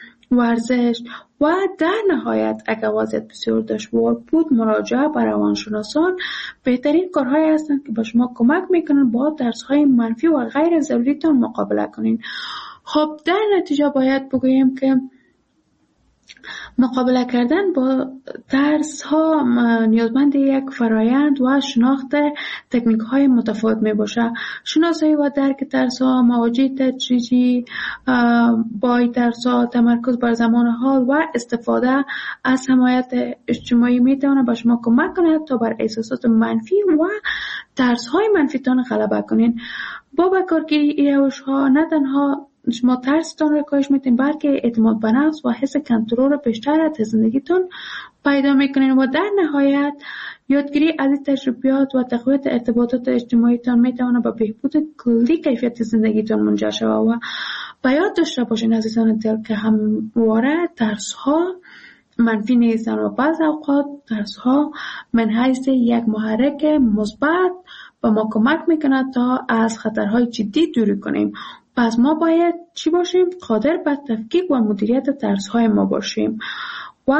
ورزش و در نهایت اگر وضعیت بسیار دشوار بود مراجعه به روانشناسان بهترین کارهایی هستند که به شما کمک میکنن با ترس‌های منفی و غیر ضروریتان مقابله کنین. خب در نتیجه باید بگوییم که مقابله کردن با ترس ها نیازمند یک فرایند و شناخت تکنیک های متفاوت می باشه. شناسایی و درک ترس ها، مواجهه تدریجی با ترس ها، تمرکز بر زمان حال و استفاده از حمایت اجتماعی می تواند به شما کمک کند تا بر احساسات منفی و ترس های منفی تان غلبه کنین. با کارگیری این روش ها نه تنها شما ترستان را کاهش میتین بلکه اعتماد به نفس و حس کنترل بیشتر از زندگیتون پیدا میکنین و در نهایت یادگیری از این تجربیات و تقویت ارتباطات اجتماعیتان میتونه به بهبود کلی کیفیت زندگیتون منجر شود. و باید داشته باشین عزیزان دل که همواره ترس ها منفی نیستن و بعض اوقات ترس ها من حیث یک محرک مثبت و ما کمک میکنه تا از خطرهای جدی دوری کنیم. پس ما باید چی باشیم؟ قادر به تفکیک و مدیریت ترس‌های ما باشیم و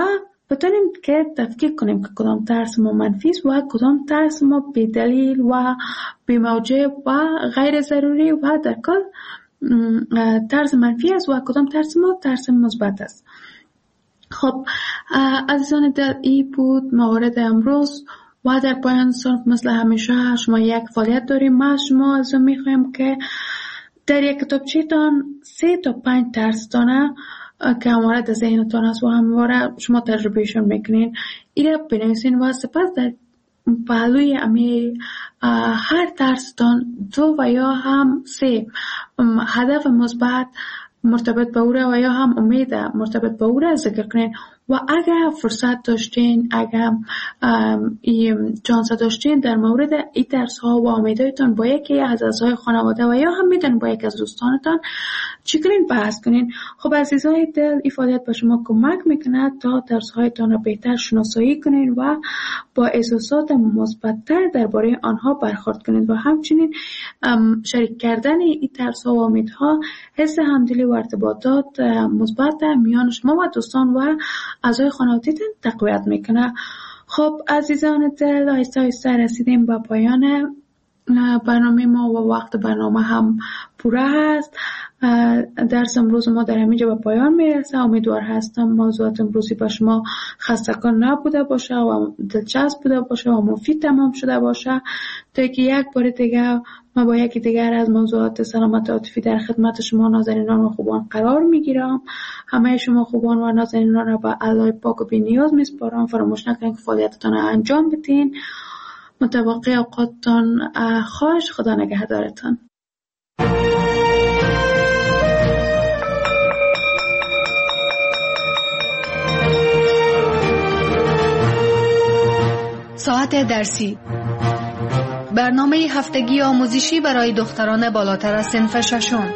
بتونیم که تفکیک کنیم که کدام ترس ما منفی است و کدام ترس ما بی‌دلیل و بی‌موجب و غیر ضروری و در کل ترس منفی است و کدام ترس ما ترس مثبت است. خب عزیزان دل، این بود موارد امروز و در پایان صنف مثل همیشه شما یک فعالیت داریم. ما شما از میخوایم که در یک کتابچه‌تان 3 تا 5 ترس دانه که همواره در ذهنتان است و همواره شما تجربهشون میکنین ایره بنویسین و سپس در پهلوی هر ترستان 2 و یا هم 3 هدف مثبت مرتبط به او و یا هم امید مرتبط به او را ذکر کنین و اگر فرصت داشتین، اگر چانس داشتین در مورد این ترس ها و امیدهایتان با یکی از اعضای خانواده و یا هم میتونین با یکی از دوستانتان چی کنین بحث کنین. خب عزیزای دل، این فعالیت به شما کمک میکنه تا ترس هایتان را بهتر شناسایی کنین و با احساسات مثبت‌تر درباره آنها برخورد کنین و همچنین شریک کردن این ترس ها و امیدها حس همدلی و ارتباطات مثبت میان شما و دوستان و اعضای خانواده‌تان تقویت میکنه. خب عزیزان دل، آهسته آهسته رسیدیم به پایان برنامه ما و وقت برنامه هم پوره هست. درس امروز ما در همینجا به پایان میرسه. امیدوار هستم موضوعات امروزی با شما خسته‌کن نبوده باشه و دلچسب بوده باشه و مفید تمام شده باشه تا که یک بار دیگه ما با یکی دیگر از موضوعات سلامت عاطفی در خدمت شما نازنینان و خوبان قرار میگیرم. همه شما خوبان و نازنینان را به الله پاک و بی‌نیاز میسپارم. فراموش نکنید که فعالیتتان را انجام بدین. متوقع اوقاتتان خواهش. خدا نگهدارتان.
ساعت درسی، برنامه هفتگی آموزشی برای دختران بالاتر از صنف ششم.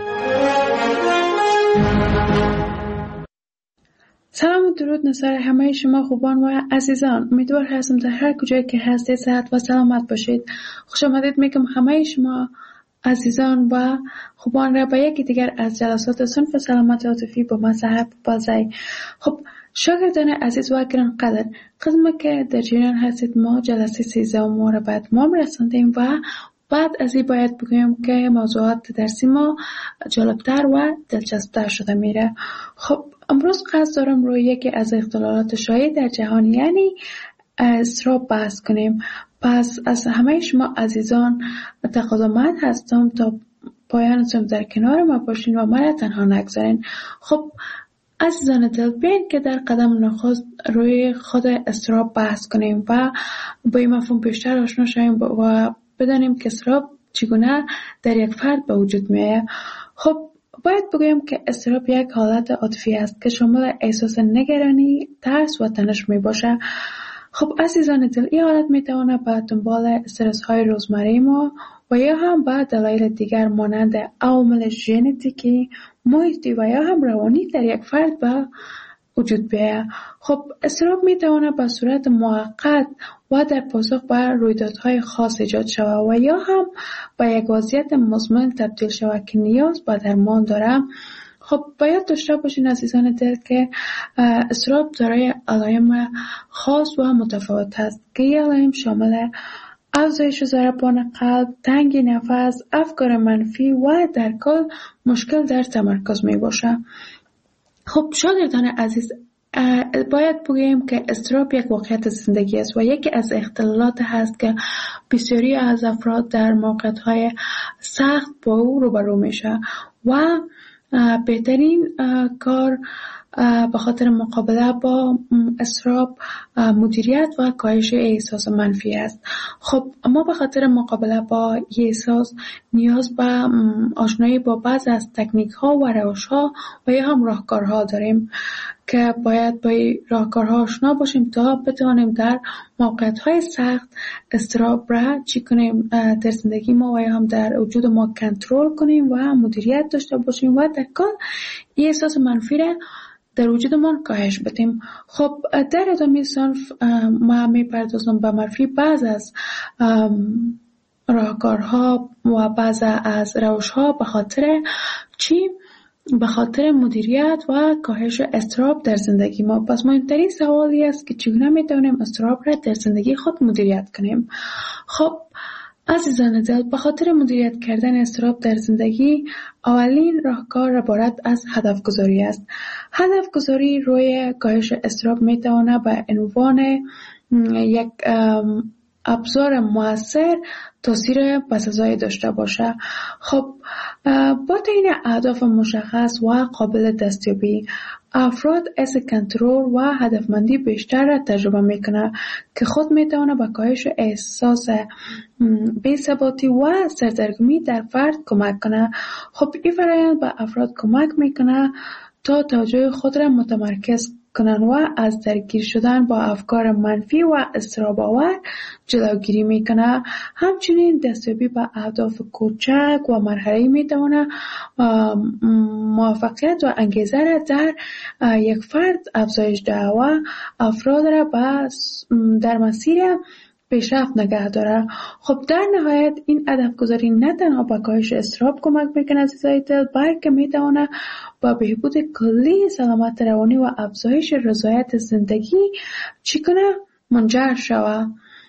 سلام و درود نصار همه شما خوبان و عزیزان. امیدوار هستم در هر کجایی که هستید صحت و سلامت باشید. خوش آمدید میگم همه شما عزیزان و خوبان را به یکی دیگر از جلسات صنف سلامت عاطفی با مذهب بازی. خب شاگردان عزیز و گرانقدر، قسمی که در جریان هستید ما جلسه 13 ما را به اتمام رساندیم و بعد از این باید بگویم که موضوعات درسی ما جالبتر و دلچسبتر شده میره. خب امروز قصد دارم روی یکی از اختلالات شایع در جهان یعنی اضطراب بحث کنیم. پس از همه شما عزیزان تقاضامند هستم تا پایان صنف در کنار ما باشین و مرا تنها نگذارین. خب عزیزان دل، بیاین که در قدم نخست روی خود اضطراب بحث کنیم و با این مفهوم بیشتر آشنا شویم و بدانیم که اضطراب چگونه در یک فرد به وجود میآید. خب باید بگویم که اضطراب یک حالت عاطفی است که شامل احساس نگرانی، ترس و تنش می باشه. خب عزیزان دل، این حالت می تواند به دنبال استرس های روزمره ما و یا هم به دلایل دیگر مانند عوامل ژنتیکی، محیطی و یا هم روانی در یک فرد به وجود بیاید. خب اضطراب می تواند به صورت موقت و در پاسخ به رویدادهای خاص ایجاد شود و یا هم به یک وضعیت مزمن تبدیل شود که نیاز به درمان دارد. خب باید داشته باشین عزیزان دل که اضطراب دارای علائم خاص و متفاوت است که این علائم شامل افزایش ضربان قلب، تنگی نفس، افکار منفی و در کل مشکل در تمرکز می باشه. خب شاگردان عزیز، باید بگوییم که اضطراب یک واقعیت زندگی است و یکی از اختلالات هست که بسیاری از افراد در موقعیت‌های سخت با او روبرو میشه و بهترین کار به خاطر مقابله با اضطراب مدیریت و کاهش احساس منفی است. خب ما به خاطر مقابله با این احساس نیاز به آشنایی با بعض از تکنیک ها و روش ها و یا هم راهکارها داریم که باید با راهکارها آشنا باشیم تا بتوانیم در موقعیت های سخت اضطراب را چی کنیم در زندگی ما و یا هم در وجود ما کنترل کنیم و مدیریت داشته باشیم و در کل این احساس منفی را در وجودمان کاهش بدیم. خب در ادامه صنف ما میپردازم به معرفی بعض از راهکارها و بعض از روش‌ها به خاطر چی به خاطر مدیریت و کاهش اضطراب در زندگی ما. پس مهمترین سوالی است که چگونه میتوانیم اضطراب را در زندگی خود مدیریت کنیم. خب عزیزان دل، به خاطر مدیریت کردن اضطراب در زندگی اولین راهکار عبارت از هدف گذاری است. هدف گذاری روی کاهش اضطراب میتواند به عنوان یک ابزار مؤثر تاثیر پس‌ازایی داشته باشه. خب با تعیین اهداف مشخص و قابل دستیابی، افراد حس کنترل و هدفمندی بیشتر را تجربه میکنه که خود میتونه به کاهش احساس بی‌ثباتی و سردرگمی در فرد کمک کنه. خب این فرآیند به افراد کمک میکنه تا توجه خود را متمرکز کنند و از درگیر شدن با افکار منفی و اضطراب آور جلوگیری میکنه. همچنین دستیابی به اهداف کوچک و مرحله‌ای میتونه موفقیت و انگیزه را در یک فرد افزایش دهد و افراد را در مسیر پیشرفت نگه داره. خب در نهایت این هدف گذاری نه تنها به کاهش اضطراب کمک میکنه عزیزای دل، بلکه میتونه با بهبود کلی سلامت روانی و افزایش رضایت زندگی منجر شود.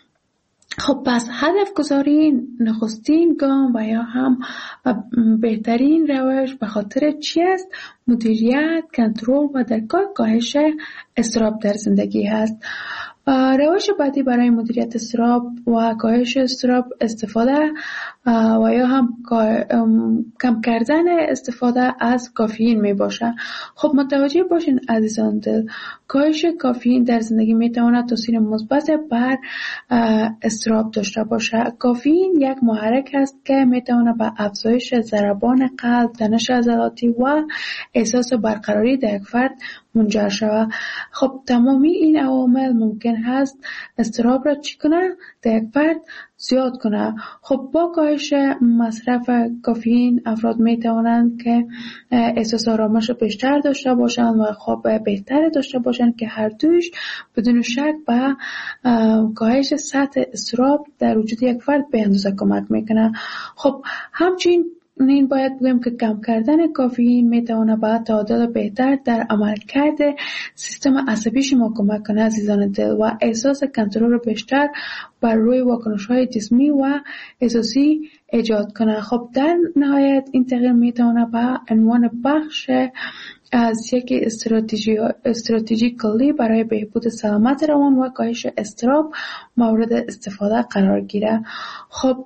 خب پس هدف گذاری نخستین گام و یا هم بهترین روش به خاطر چی است؟ مدیریت، کنترل و در کار کاهش اضطراب در زندگی هست. روش بعدی برای مدیریت اضطراب و کاهش اضطراب استفاده و یا هم کم کردن استفاده از کافئین می باشه. خب متوجه باشین عزیزان دل، کاهش کافئین در زندگی می تواند تاثیر مثبت بر اضطراب داشته باشه. کافئین یک محرک است که می تواند به افزایش ضربان قلب، تنش عضلاتی و احساس برقراری در یک فرد منجر شود. خب تمامی این عوامل ممکن هست اضطراب را چی کنه؟ در یک فرد زیاد کنه. خب با کاهش مصرف کافئین افراد می توانند که احساس آرامش بیشتر داشته باشند و خواب بهتر داشته باشند که هر دوش بدون شک به کاهش سطح اضطراب در وجود یک فرد به اندازه کمک میکنه. خب همچنین باید بگم که کم کردن کافئین میتونه به تعادل بهتر در عملکرد سیستم عصبی شما کمک کنه عزیزان دل و احساس کنترل بیشتر بر روی واکنش‌های جسمی و احساسی ایجاد کنه. خب در نهایت این تغییر میتونه به عنوان بخش از یک استراتژی کلی برای بهبود سلامت روان و کاهش اضطراب مورد استفاده قرار گیره. خب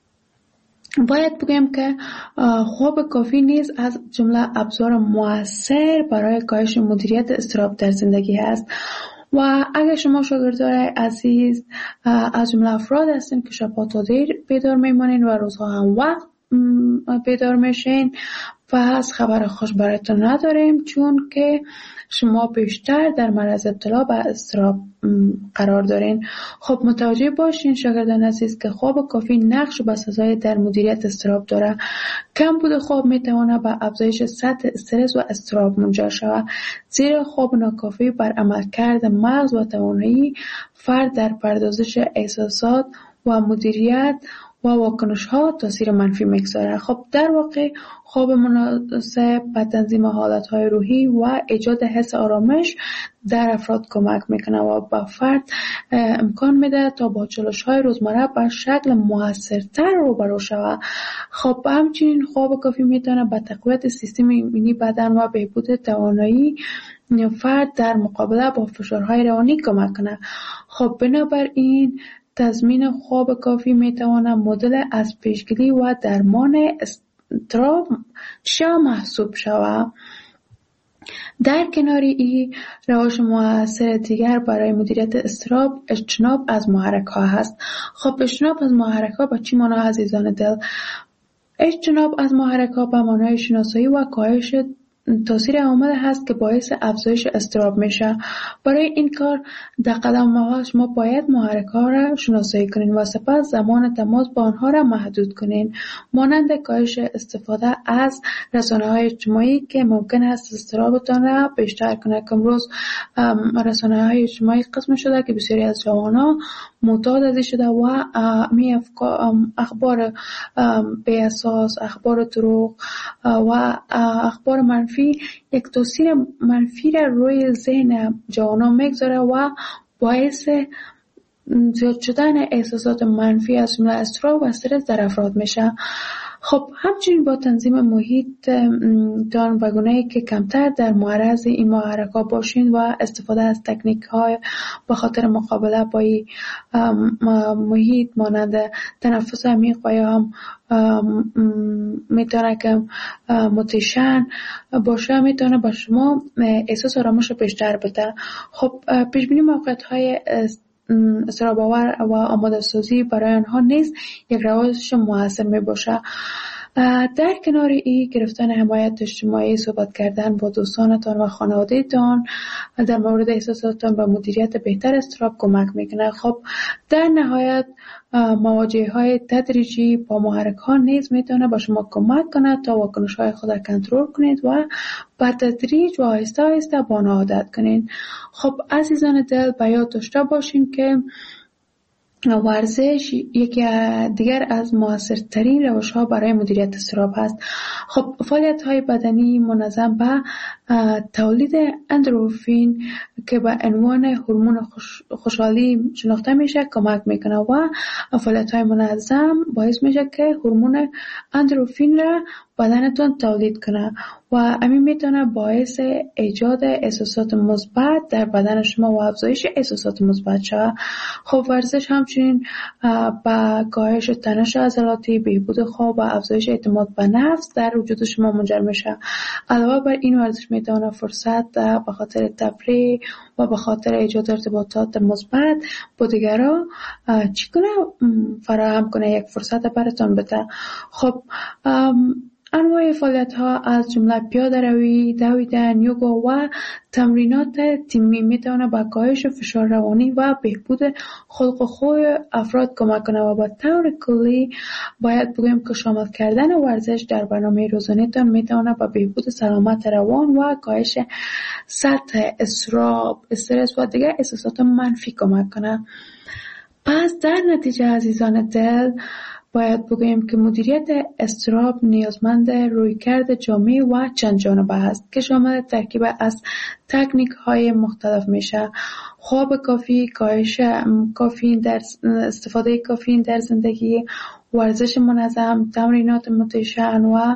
باید بگم که خواب کافی نیز از جمله ابزار مؤثر برای کاهش مدیریت اضطراب در زندگی است و اگر شما شاگردای عزیز از جمله افراد هستین که شب‌ها تا دیر بیدار میمانین و روزها هم وقت بیدار میشین، پس خبر خوش براتون نداریم، چون که شما بیشتر در معرض ابتلا به اضطراب قرار دارین. خب متوجه باشین شاگردان عزیز که خواب کافی نقش بسزایی در مدیریت اضطراب داره. کم بود خواب میتونه به افزایش سطح استرس و اضطراب منجر شود، زیرا خواب ناکافی بر عملکرد مغز و توانایی فرد در پردازش احساسات و مدیریت و واکنش‌ها تاثیر منفی میگذاره. خب در واقع خواب مناسب به تنظیم حالت‌های روحی و ایجاد حس آرامش در افراد کمک میکنه و به فرد امکان میده تا با چالش‌های روزمره به شکل موثرتر روبرو شود. خب همچنین خواب کافی میتونه به تقویت سیستم ایمنی بدن و بهبود توانایی فرد در مقابله با فشارهای روانی کمک کنه. خب بنابراین تضمین خواب کافی میتواند مدل از پیشگیری و درمان اضطراب محسوب شود. در کنار این روش مؤثر دیگر برای مدیریت اضطراب اجتناب از محرک ها هست. خب اجتناب از محرک ها با چی معنی عزیزان دل؟ اجتناب از محرک ها به معنای شناسایی و کاهش تاثیر عامل هست که باعث افزایش اضطراب میشه. برای این کار در قدم اول شما باید محرک‌ها را شناسایی کنین و سپس زمان تماس با آنها را محدود کنین، مانند کاهش استفاده از رسانه‌های اجتماعی که ممکن است اضطرابتان را بیشتر کنه. که امروز رسانه‌های اجتماعی قسم شده که بسیاری از جوانان معتاد ازش شده و می اخبار بی اساس، اخبار دروغ و اخبار منفی یک تاثیر منفی را روی ذهن جوانان میگذاره و باعث زیاد شدن احساسات منفی از جمله اضطراب و استرس در افراد میشه. خب همچنین با تنظیم محیط تان و گونه‌ای که کمتر در معرض این محرک‌ها باشین و استفاده از تکنیک‌های به خاطر مقابله با این محیط مانند تنفس عمیق و یا هم میتونه که موتیشن باشه، میتونه با شما احساس آرامش بیشتر بده. خب پیش بینی موقعیت‌های اضطراب آور و آماده سازی برای آنها نیز یک روش موثر می باشه. در کنار این گرفتن حمایت اجتماعی، صحبت کردن با دوستانتان و خانواده‌تان در مورد احساساتتان و مدیریت بهتر اضطراب کمک میکنه. خب در نهایت مواجهه‌های تدریجی با محرک‌ها نیز میتونه با شما کمک کنه تا واکنش‌های خود را کنترل کنید و با تدریج و آهسته آهسته با آن عادت کنید. خب عزیزان دل، به یاد داشته باشین که ورزش یکی دیگر از موثرترین روش‌ها برای مدیریت اضطراب است. خب فعالیت‌های بدنی منظم به تولید اندروفین که به عنوان هورمون خوشحالی شناخته میشه کمک میکنه و فعالیت‌های منظم باعث میشه که هورمون اندروفین را بدنتون تولید کنه و همین میتونه باعث ایجاد احساسات مثبت در بدن شما و افزایش احساسات مثبت شود. خب ورزش همچنین با کاهش تنش عضلاتی، بهبود خواب و افزایش اعتماد به نفس در وجود شما منجر میشه. علاوه بر این ورزش میتونه فرصت به خاطر تفریح و به خاطر ایجاد ارتباطات مثبت با دیگران چگونه فراهم کنه، یک فرصت براتون بده. خب انواع فعالیت‌ها از جمله پیاده روی، دویدن، یوگا و تمرینات تیمی میتونه با کاهش فشار روانی و بهبود خلق و خوی افراد کمک کنه و با طور کلی باید بگویم که شامل کردن ورزش در برنامه روزانه‌تان میتونه با بهبود سلامت روان و کاهش سطح اضطراب، استرس و دیگر احساسات منفی کمک کنه. پس در نتیجه عزیزان دل باید بگوییم که مدیریت اضطراب نیازمند رویکرد جامع و چند جانبه است که شامل ترکیب از تکنیک‌های مختلف میشه: خواب کافی، کاهش استفاده کافی در زندگی، ورزش منظم، تمرینات موتیشن و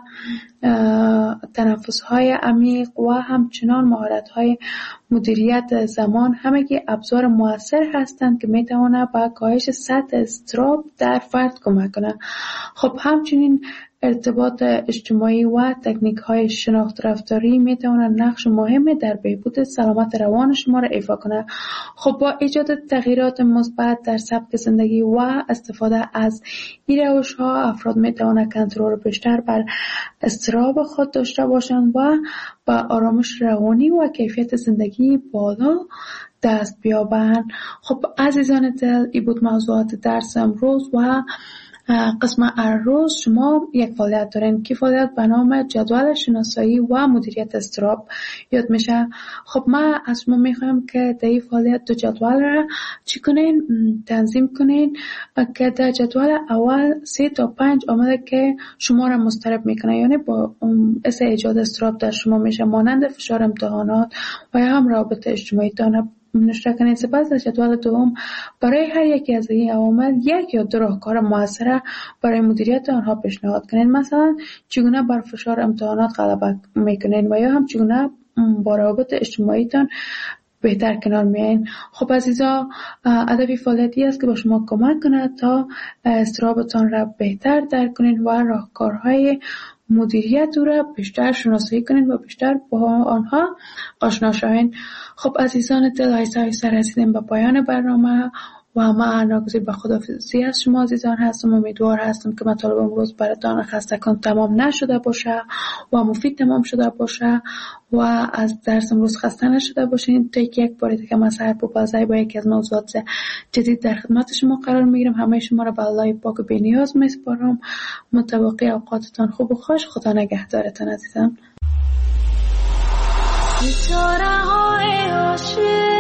تنفس‌های عمیق و همچنان مهارت‌های مدیریت زمان همگی ابزار مؤثر هستند که میتواند به کاهش سطح اضطراب در فرد کمک کنند. خب همچنین ارتباط اجتماعی و تکنیک‌های شناخت رفتاری میتوانند نقش مهمی در بهبود سلامت روان شما را ایفا کنند. خب با ایجاد تغییرات مثبت در سبک زندگی و استفاده از این روش‌ها افراد میتوانند کنترل بیشتر بر اضطراب خود داشته باشند و با آرامش روانی و کیفیت زندگی بالا دست بیابند. خب عزیزان دل، این بود موضوعات درس امروز و قسم روز شما یک فعالیت دارین که فعالیت به نام جدول شناسایی و مدیریت اضطراب یاد میشه. خب ما از شما میخوایم که در این فعالیت دو جدول را چی کنین؟ تنظیم کنین که در جدول اول 3 تا 5 عامل که شما را مضطرب میکنه، یعنی با باعث ایجاد اضطراب در شما میشه، مانند فشار امتحانات و یا هم رابطه اجتماعی تان نشته کنید. سپس در جدول دوم برای هر یکی از این عوامل 1 یا 2 راهکار موثر برای مدیریت آنها پیشنهاد کنید. مثلا چگونه بر فشار امتحانات غلبه میکنید و یا هم چگونه با روابط اجتماعی تان بهتر کنار میایین. خب عزیزا، هدف فعالیتی است که با شما کمک کنه تا اضطرابتان را بهتر درک کنید و راهکارهای مدیریت را بیشتر شناسایی کنید و بیشتر با آنها آشنا شوید. خب عزیزان دل، آهسته آهسته رسیدیم به پایان برنامه و من ناگزیر به خداحافظی از شما عزیزان هستم. امیدوار هستم که مطالب امروز براتان خستگان تمام نشده باشه و مفید تمام شده باشه و از درس امروز خسته نشده باشین. تا یک بار دیگه من سحر پوپازی با یکی از موضوعات جدید در خدمت شما قرار میگیرم. همه شما را به الله پاک و بی‌نیاز میسپارم. متوقع اوقاتتان خوب و خوش. خدا نگهدارتان عزیزان.
ستاره‌های عاشق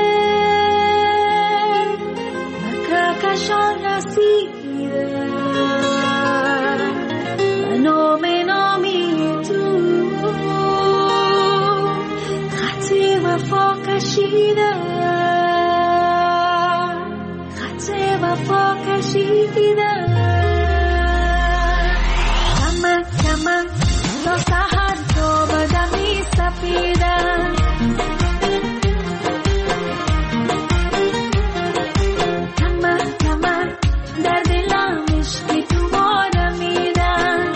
کشان رسیده و نامی تو خط وفا کشیده، خط وفا کشیده. کمک کمک تا سحر تا بدمی سپیدن، در دلم عشقی تو بارمیدن.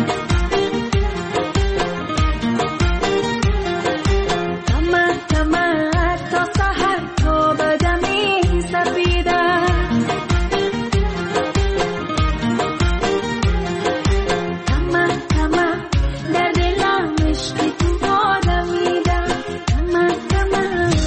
کمک کمک تا سحر تا بدمی سپیدن. کمک کمک در دلم عشقی تو بارمیدن. کمک کمک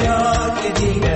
بیا که دیگه